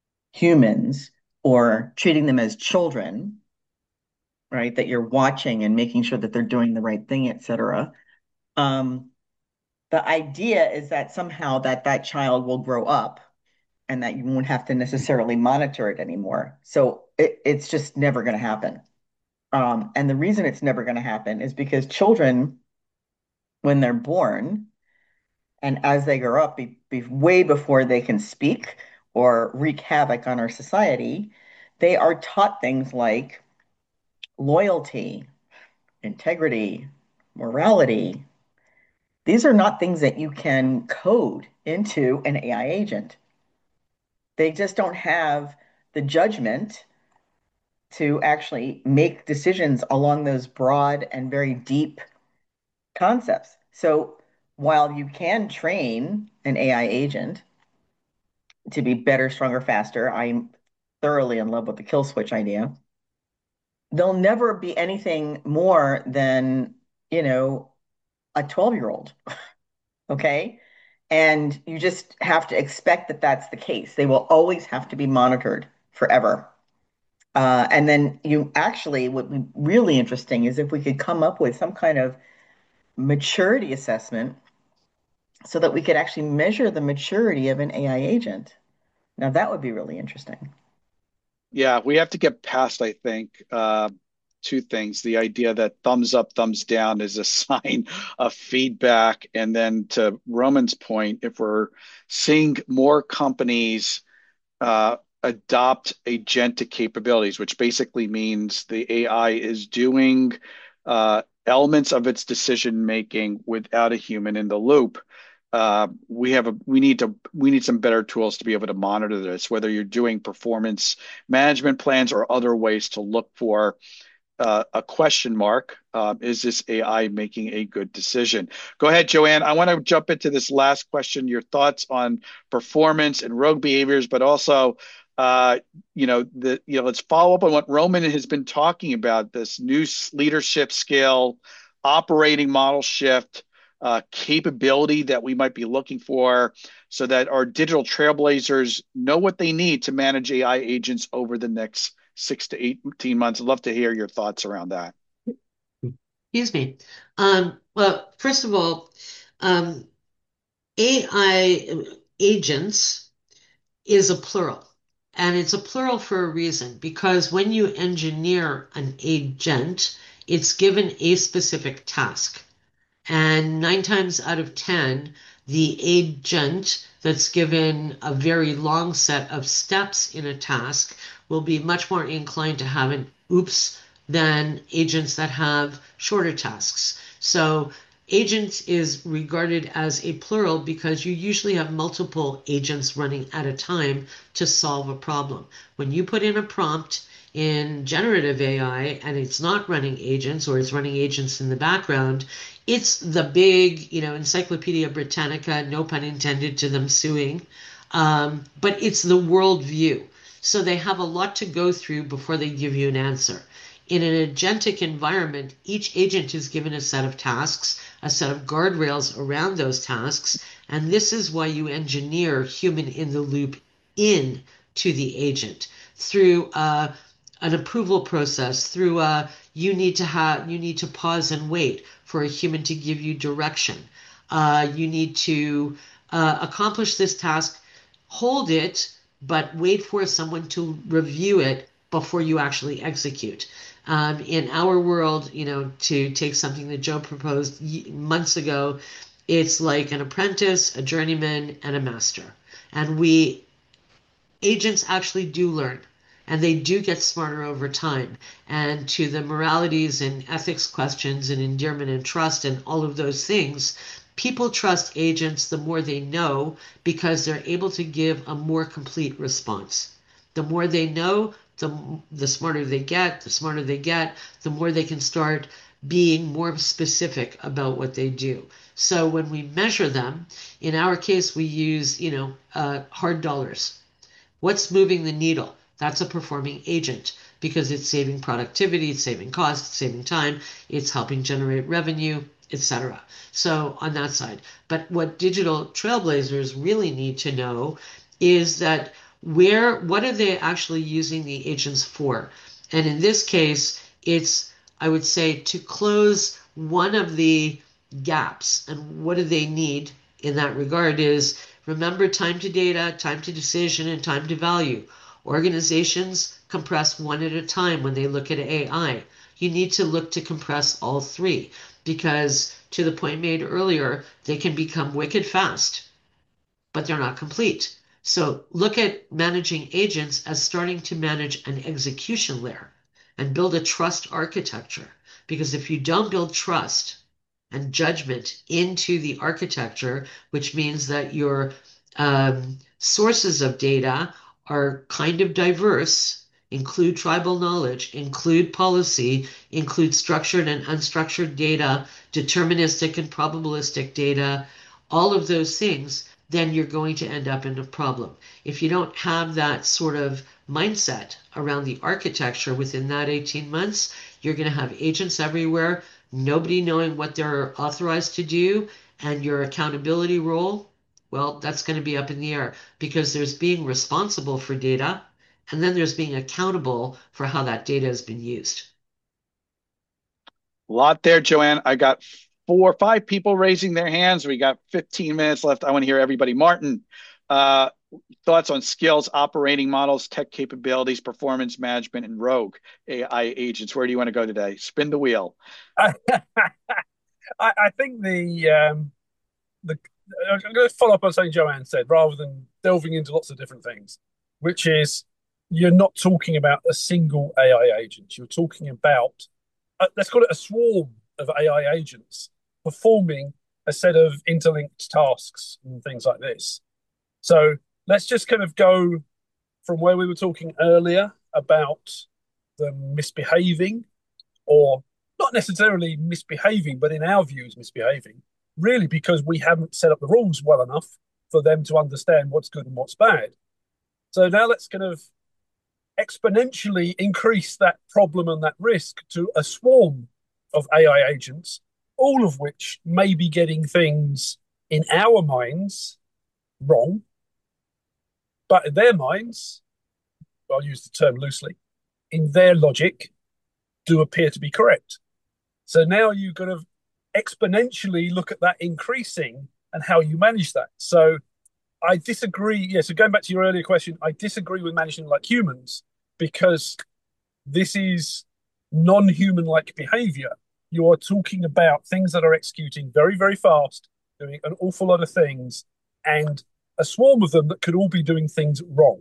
humans or treating them as children, right, that you're watching and making sure that they're doing the right thing, et cetera, um, the idea is that somehow that that child will grow up and that you won't have to necessarily monitor it anymore. So it, it's just never going to happen. Um, and the reason it's never going to happen is because children, when they're born and as they grow up, be, be way before they can speak or wreak havoc on our society, they are taught things like loyalty, integrity, morality. These are not things that you can code into an A I agent. They just don't have the judgment to actually make decisions along those broad and very deep concepts. So while you can train an A I agent to be better, stronger, faster, I'm thoroughly in love with the kill switch idea. They'll never be anything more than, you know, a twelve year old. Okay. And you just have to expect that that's the case. They will always have to be monitored forever. Uh, and then you actually, what would be really interesting is if we could come up with some kind of maturity assessment so that we could actually measure the maturity of an A I agent. Now that would be really interesting. Yeah, we have to get past, I think, uh, two things. The idea that thumbs up, thumbs down is a sign of feedback. And then to Roman's point, if we're seeing more companies uh, adopt agentic capabilities, which basically means the A I is doing uh, elements of its decision making without a human in the loop. Uh, we have a we need to we need some better tools to be able to monitor this, whether you're doing performance management plans or other ways to look for uh, a question mark. Uh, is this A I making a good decision? Go ahead, Joanne. I want to jump into this last question. Your thoughts on performance and rogue behaviors, but also, uh, you know, the you know, let's follow up on what Roman has been talking about. This new leadership skill, operating model shift. Uh, capability that we might be looking for so that our digital trailblazers know what they need to manage A I agents over the next six to eighteen months. I'd love to hear your thoughts around that. Excuse me. Um, well, first of all, um, A I agents is a plural. And it's a plural for a reason, because when you engineer an agent, it's given a specific task. And nine times out of ten, the agent that's given a very long set of steps in a task will be much more inclined to have an oops than agents that have shorter tasks. So agent is regarded as a plural because you usually have multiple agents running at a time to solve a problem. When you put in a prompt in generative A I and it's not running agents, or it's running agents in the background, it's the big, you know, Encyclopedia Britannica, no pun intended to them suing, um, but it's the world view. So they have a lot to go through before they give you an answer. In an agentic environment, each agent is given a set of tasks, a set of guardrails around those tasks, and this is why you engineer human in the loop in to the agent through uh, an approval process, through a you need to have you need to pause and wait for a human to give you direction. Uh, you need to uh, accomplish this task, hold it, but wait for someone to review it before you actually execute. Um, in our world, you know, to take something that Joe proposed months ago, it's like an apprentice, a journeyman, and a master. And we agents actually do learn, and they do get smarter over time. And to the moralities and ethics questions and endearment and trust and all of those things, people trust agents the more they know, because they're able to give a more complete response. The more they know, the, the smarter they get, the smarter they get, the more they can start being more specific about what they do. So when we measure them, in our case, we use, you know, uh, hard dollars. What's moving the needle? That's a performing agent, because it's saving productivity, it's saving cost, it's saving time, it's helping generate revenue, et cetera. So on that side. But what digital trailblazers really need to know is that where, what are they actually using the agents for? And in this case, it's, I would say, to close one of the gaps. And what do they need in that regard is, remember, time to data, time to decision, and time to value. Organizations compress one at a time when they look at A I. You need to look to compress all three, because to the point made earlier, they can become wicked fast, but they're not complete. So look at managing agents as starting to manage an execution layer and build a trust architecture. Because if you don't build trust and judgment into the architecture, which means that your um, sources of data are kind of diverse, include tribal knowledge, include policy, include structured and unstructured data, deterministic and probabilistic data, all of those things, then you're going to end up in a problem. If you don't have that sort of mindset around the architecture within that eighteen months, you're going to have agents everywhere, nobody knowing what they're authorized to do, and your accountability role, well, that's going to be up in the air, because there's being responsible for data, and then there's being accountable for how that data has been used. A lot there, Joanne. I got four or five people raising their hands. We got fifteen minutes left. I want to hear everybody. Martin, uh, thoughts on skills, operating models, tech capabilities, performance management, and rogue A I agents. Where do you want to go today? Spin the wheel. I, I think the um, the I'm going to follow up on something Joanne said, rather than delving into lots of different things, which is you're not talking about a single A I agent. You're talking about uh, let's call it a swarm of A I agents performing a set of interlinked tasks and things like this. So let's just kind of go from where we were talking earlier about them misbehaving, or not necessarily misbehaving, but in our views, misbehaving, really because we haven't set up the rules well enough for them to understand what's good and what's bad. So now let's kind of exponentially increase that problem and that risk to a swarm of A I agents, all of which may be getting things in our minds wrong, but in their minds, I'll use the term loosely, in their logic, do appear to be correct. So now you kind of exponentially look at that increasing and how you manage that. So I disagree. Yeah, so going back to your earlier question, I disagree with managing like humans because this is non-human like behavior. You are talking about things that are executing very, very fast, doing an awful lot of things, and a swarm of them that could all be doing things wrong.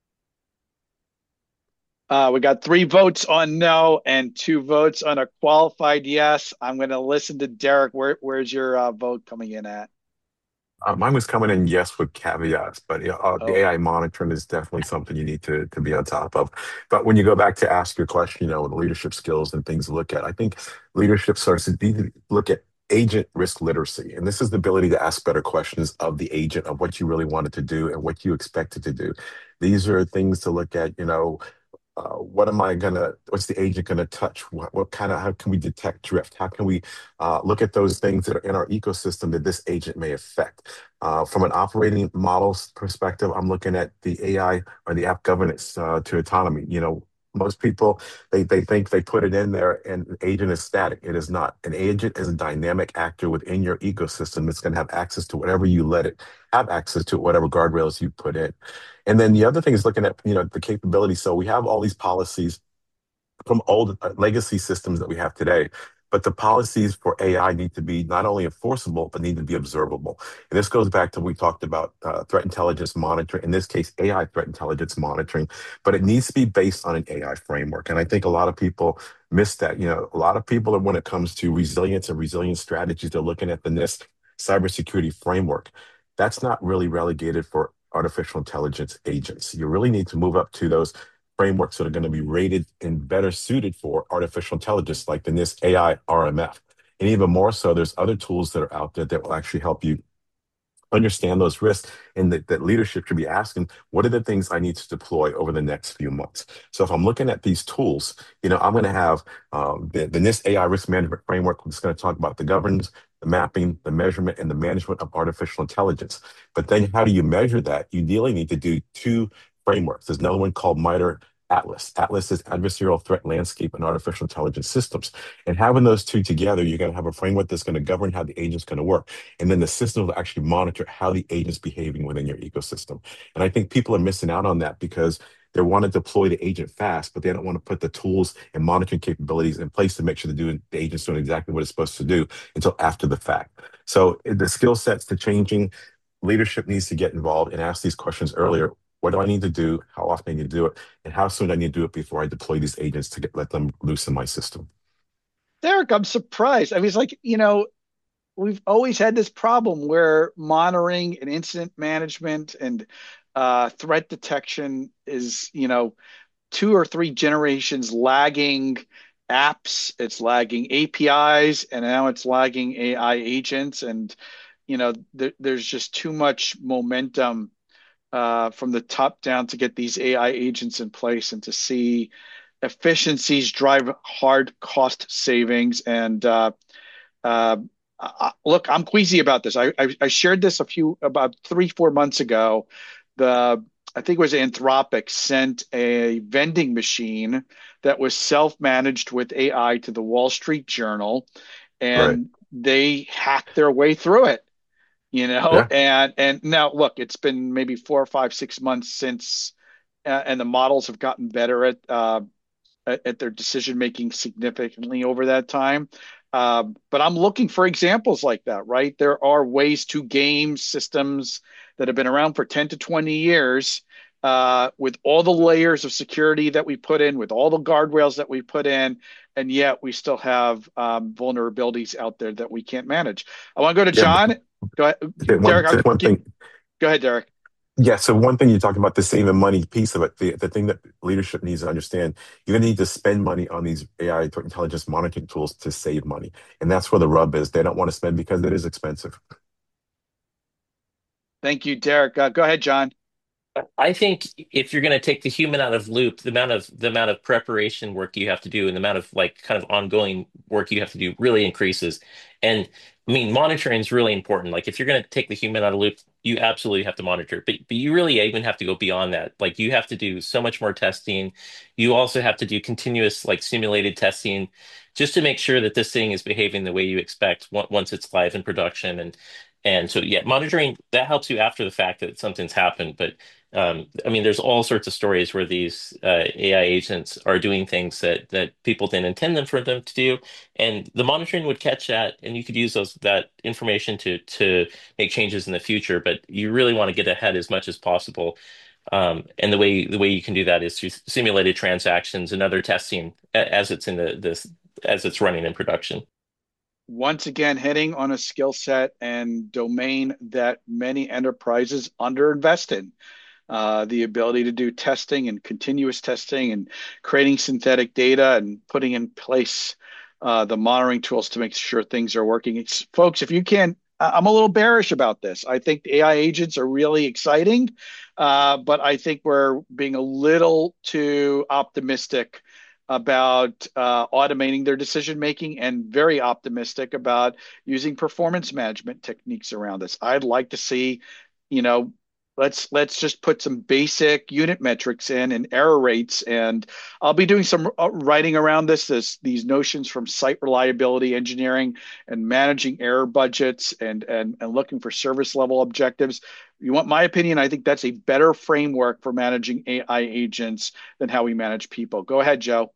Uh, we got three votes on no and two votes on a qualified yes. I'm going to listen to Derek. Where, where's your uh, vote coming in at? Uh, mine was coming in yes with caveats, but uh, the Oh, A I monitoring is definitely something you need to to be on top of. But when you go back to ask your question, you know, the leadership skills and things to look at, I think leadership starts to need to look at agent risk literacy. And this is the ability to ask better questions of the agent of what you really wanted to do and what you expected to do. These are things to look at, you know, uh, what am I gonna, what's the agent gonna touch? What, what kind of, how can we detect drift? How can we uh, look at those things that are in our ecosystem that this agent may affect? Uh, from an operating models perspective, I'm looking at the A I or the app governance uh, to autonomy. You know, most people, they, they think they put it in there and an agent is static. It is not. An agent is a dynamic actor within your ecosystem that's going to have access to whatever you let it have access to, whatever guardrails you put in. And then the other thing is looking at, you know, the capability. So we have all these policies from old uh, legacy systems that we have today. But the policies for A I need to be not only enforceable, but need to be observable. And this goes back to what we talked about uh, threat intelligence monitoring, in this case, A I threat intelligence monitoring, but it needs to be based on an A I framework. And I think a lot of people miss that. You know, a lot of people, are, when it comes to resilience and resilience strategies, they're looking at the NIST cybersecurity framework. That's not really relegated for artificial intelligence agents. You really need to move up to those frameworks that are going to be rated and better suited for artificial intelligence, like the NIST A I R M F. And even more so, there's other tools that are out there that will actually help you understand those risks, and that, that leadership should be asking, what are the things I need to deploy over the next few months? So if I'm looking at these tools, you know, I'm going to have um, the, the NIST A I risk management framework, which is going to talk about the governance, the mapping, the measurement, and the management of artificial intelligence. But then how do you measure that? You really need to do two frameworks. There's another one called MITRE Atlas. Atlas is adversarial threat landscape and artificial intelligence systems. And having those two together, you're going to have a framework that's going to govern how the agent's going to work. And then the system will actually monitor how the agent's behaving within your ecosystem. And I think people are missing out on that because they want to deploy the agent fast, but they don't want to put the tools and monitoring capabilities in place to make sure the, doing, the agent's doing exactly what it's supposed to do until after the fact. So the skill sets to changing, leadership needs to get involved and ask these questions earlier. What do I need to do? How often I need to do it? And how soon I need to do it before I deploy these agents to get let them loose in my system? Derek, I'm surprised. I mean, it's like, you know, we've always had this problem where monitoring and incident management and uh, threat detection is, you know, two or three generations lagging apps. It's lagging A P Is, and now it's lagging A I agents. And, you know, th- there's just too much momentum uh, from the top down to get these A I agents in place and to see efficiencies drive hard cost savings. And uh, uh, I, look, I'm queasy about this. I, I, I shared this a few about three, four months ago. The I think it was Anthropic sent a vending machine that was self-managed with A I to the Wall Street Journal, Right. and they hacked their way through it. you know, Yeah. and and now look, it's been maybe four or five, six months since, uh, and the models have gotten better at uh, at, at their decision making significantly over that time. Uh, but I'm looking for examples like that, right? There are ways to game systems that have been around for ten to twenty years, uh, with all the layers of security that we put in, with all the guardrails that we put in, and yet we still have um, vulnerabilities out there that we can't manage. I want to go to Yeah. John. Go ahead, Okay, one, Derek. I'll, one thing. go ahead, Derek. Yeah, so one thing you're talking about the saving money piece of it, the, the thing that leadership needs to understand, you're going to need to spend money on these A I intelligence monitoring tools to save money. And that's where the rub is. They don't want to spend because it is expensive. Thank you, Derek. Uh, go ahead, John. I think if you're going to take the human out of loop, the amount of the amount of preparation work you have to do and the amount of like kind of ongoing work you have to do really increases. And I mean, monitoring is really important. Like if you're going to take the human out of loop, you absolutely have to monitor, but but you really even have to go beyond that. Like you have to do so much more testing. You also have to do continuous like simulated testing just to make sure that this thing is behaving the way you expect on- once it's live in production. And and so yeah, monitoring that helps you after the fact that something's happened, but um, I mean, there's all sorts of stories where these uh, A I agents are doing things that that people didn't intend them for them to do, and the monitoring would catch that, and you could use those that information to to make changes in the future. But you really want to get ahead as much as possible, um, and the way the way you can do that is through simulated transactions and other testing a- as it's in the this as it's running in production. Once again, hitting on a skill set and domain that many enterprises underinvest in. Uh, the ability to do testing and continuous testing and creating synthetic data and putting in place uh, the monitoring tools to make sure things are working. It's, folks, if you can, I'm a little bearish about this. I think the A I agents are really exciting, uh, but I think we're being a little too optimistic about uh, automating their decision making and very optimistic about using performance management techniques around this. I'd like to see, you know, let's let's just put some basic unit metrics in and error rates, and I'll be doing some uh, writing around this, this these notions from site reliability engineering and managing error budgets and and and looking for service level objectives. You want my opinion? I think that's a better framework for managing A I agents than how we manage people. Go ahead, Joe.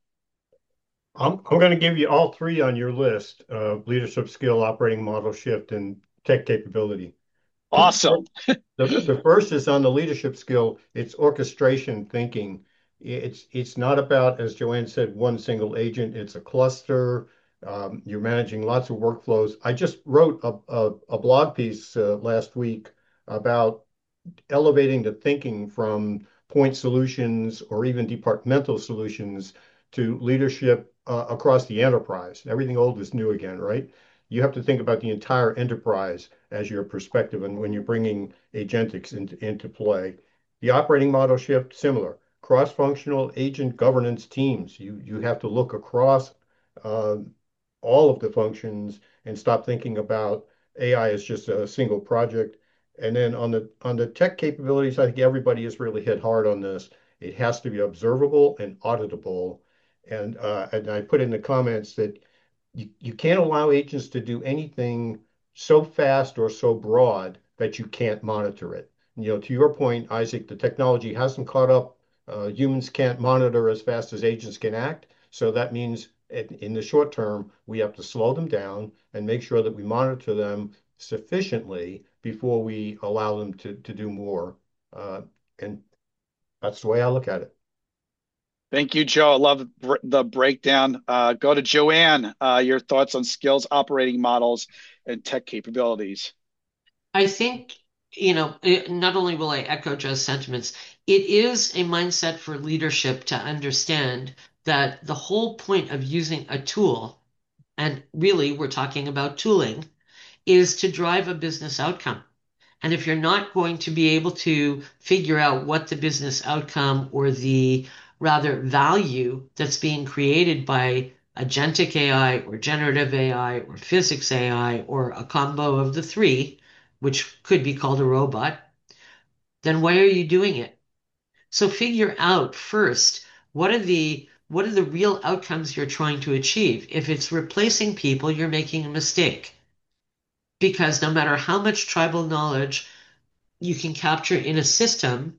I'm, I'm going to give you all three on your list, uh, leadership skill, operating model shift, and tech capability. Awesome. The, the first is on the leadership skill. It's orchestration thinking. It's it's not about, as Joanne said, one single agent. It's a cluster. Um, you're managing lots of workflows. I just wrote a, a, a blog piece uh, last week about elevating the thinking from point solutions or even departmental solutions to leadership uh, across the enterprise. Everything old is new again, right? You have to think about the entire enterprise as your perspective and when you're bringing agentics into, into play. The operating model shift, similar. Cross-functional agent governance teams. You, you have to look across uh, all of the functions and stop thinking about A I as just a single project. And then on the on the tech capabilities, I think everybody has really hit hard on this. It has to be observable and auditable. And uh, and I put in the comments that you, you can't allow agents to do anything so fast or so broad that you can't monitor it. You know, to your point, Isaac, the technology hasn't caught up. Uh, humans can't monitor as fast as agents can act. So that means in, in the short term, we have to slow them down and make sure that we monitor them sufficiently before we allow them to, to do more. Uh, and that's the way I look at it. Thank you, Joe. I love the breakdown. Uh, go to Joanne. Uh, your thoughts on skills, operating models, and tech capabilities. I think, you know, it, not only will I echo Joe's sentiments, it is a mindset for leadership to understand that the whole point of using a tool, and really we're talking about tooling, is to drive a business outcome. And if you're not going to be able to figure out what the business outcome or the rather value that's being created by agentic A I or generative A I or physics A I or a combo of the three, which could be called a robot, then why are you doing it? So figure out first what are the what are the real outcomes you're trying to achieve. If it's replacing people, you're making a mistake. because no matter how much tribal knowledge you can capture in a system,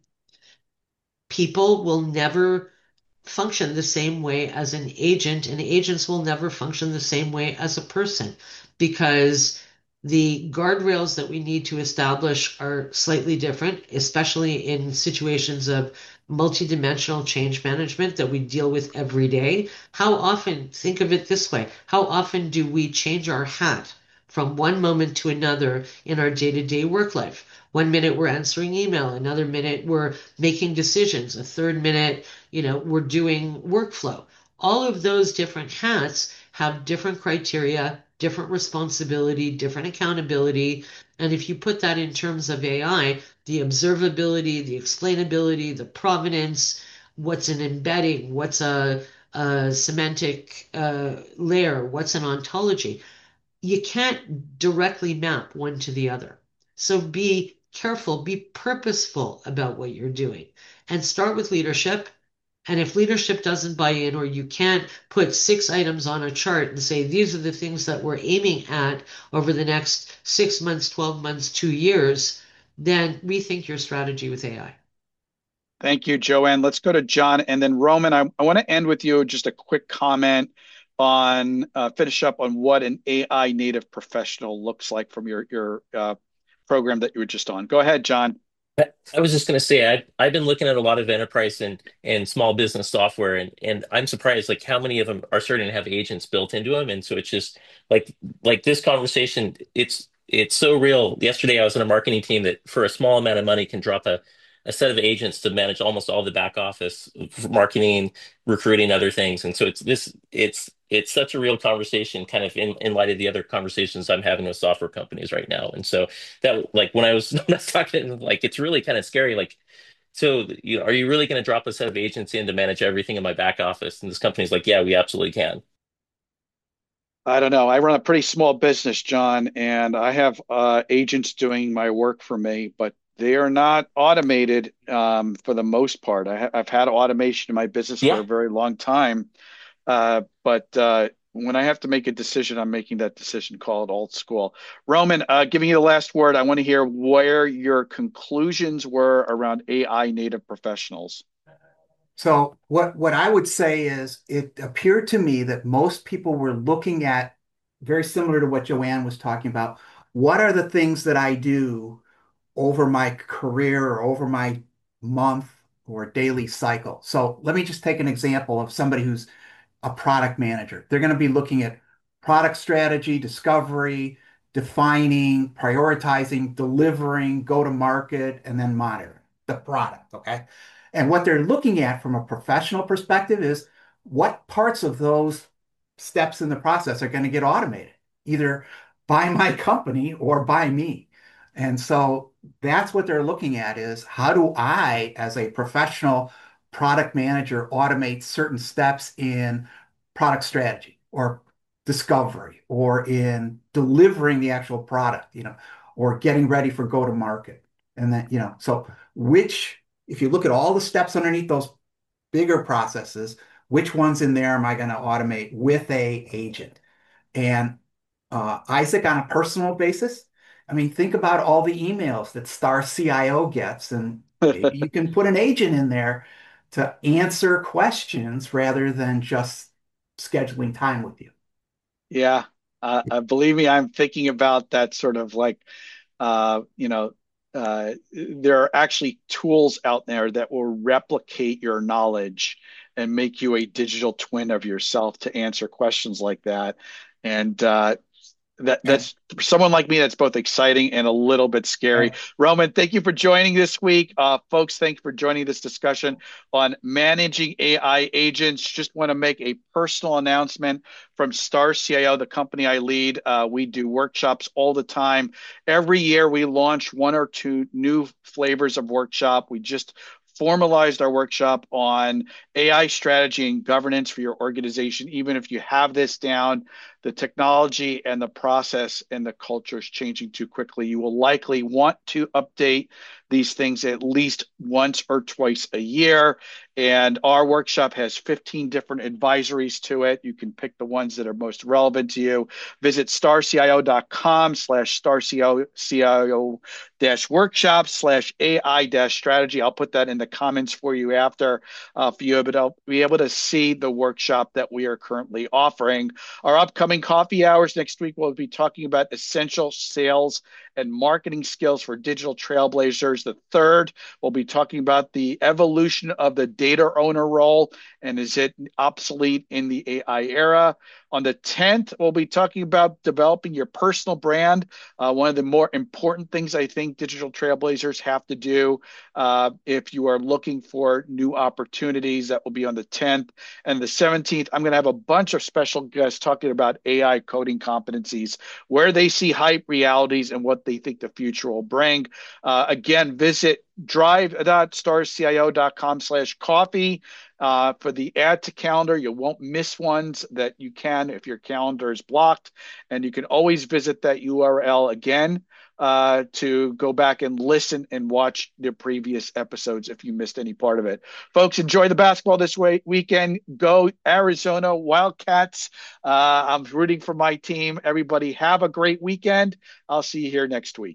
people will never function the same way as an agent, and agents will never function the same way as a person because the guardrails that we need to establish are slightly different, especially in situations of multidimensional change management that we deal with every day. How often, think of it this way, how often do we change our hat from one moment to another in our day-to-day work life? One minute we're answering email, another minute we're making decisions, a third minute, you know, we're doing workflow. All of those different hats have different criteria, different responsibility, different accountability. And if you put that in terms of A I, the observability, the explainability, the provenance, what's an embedding, what's a, a semantic uh, layer, what's an ontology, you can't directly map one to the other. So be careful, be purposeful about what you're doing, and start with leadership. And if leadership doesn't buy in, or you can't put six items on a chart and say, these are the things that we're aiming at over the next six months, twelve months, two years, then rethink your strategy with A I. Thank you, Joanne. Let's go to John and then Roman. I, I want to end with you just a quick comment on uh, finish up on what an A I native professional looks like from your your uh, program that you were just on. Go ahead, John. I I was just going to say, I, I've been looking at a lot of enterprise and, and small business software, and, and I'm surprised like how many of them are starting to have agents built into them. And so it's just like like this conversation, it's it's so real. Yesterday, I was in a marketing team that for a small amount of money can drop a, a set of agents to manage almost all the back office, marketing, recruiting, other things. And so it's this it's it's such a real conversation, kind of in, in light of the other conversations I'm having with software companies right now. And so that like when I was, when I was talking, like it's really kind of scary. Like, so you know, are you really going to drop a set of agents in to manage everything in my back office? And this company's like, yeah, we absolutely can. I don't know. I run a pretty small business, John, and I have uh, agents doing my work for me, but they are not automated um, for the most part. I ha- I've had automation in my business for Yeah. a very long time, uh, but uh, when I have to make a decision, I'm making that decision called old school. Roman, uh, giving you the last word, I want to hear where your conclusions were around A I native professionals. So what what I would say is it appeared to me that most people were looking at very similar to what Joanne was talking about. What are the things that I do over my career or over my month or daily cycle? So let me just take an example of somebody who's a product manager. They're going to be looking at product strategy, discovery, defining, prioritizing, delivering, go to market, and then monitoring the product. Okay. And what they're looking at from a professional perspective is what parts of those steps in the process are going to get automated, either by my company or by me. And so that's what they're looking at is how do I, as a professional product manager, automate certain steps in product strategy or discovery or in delivering the actual product, you know, or getting ready for go to market. And then, you know, so which, if you look at all the steps underneath those bigger processes, which ones in there am I going to automate with a agent? And uh, Isaac, on a personal basis, I mean, think about all the emails that Star C I O gets, and maybe you can put an agent in there to answer questions rather than just scheduling time with you. Yeah, uh, uh, believe me, I'm thinking about that sort of like, uh, you know, uh, there are actually tools out there that will replicate your knowledge and make you a digital twin of yourself to answer questions like that. And uh, that And that's for someone like me, that's both exciting and a little bit scary. uh, Roman, thank you for joining this week. Uh, folks, thank you for joining this discussion on managing A I agents. Just want to make a personal announcement from Star C I O, the company I lead. Uh, we do workshops all the time. Every year we launch one or two new flavors of workshop. We just formalized our workshop on A I strategy and governance for your organization. Even if you have this down, the technology and the process and the culture is changing too quickly. You will likely want to update these things at least once or twice a year. And our workshop has fifteen different advisories to it. You can pick the ones that are most relevant to you. Visit starcio.com slash starcio dash workshop slash AI dash strategy. I'll put that in the comments for you after uh, for you to be able to see the workshop that we are currently offering. Our upcoming coffee hours next week, we'll be talking about essential sales and marketing skills for digital trailblazers. The third, we'll be talking about the evolution of the data owner role and is it obsolete in the A I era. On the tenth, we'll be talking about developing your personal brand. Uh, one of the more important things I think digital trailblazers have to do uh, if you are looking for new opportunities. That will be on the tenth. And the seventeenth, I'm going to have a bunch of special guests talking about A I coding competencies, where they see hype realities and what they think the future will bring. Uh, again, visit drive.starcio.com slash coffee uh, for the add to calendar. You won't miss ones that you can if your calendar is blocked. And you can always visit that U R L again uh, to go back and listen and watch the previous episodes if you missed any part of it. Folks, enjoy the basketball this way, weekend. Go Arizona Wildcats. Uh, I'm rooting for my team. Everybody have a great weekend. I'll see you here next week.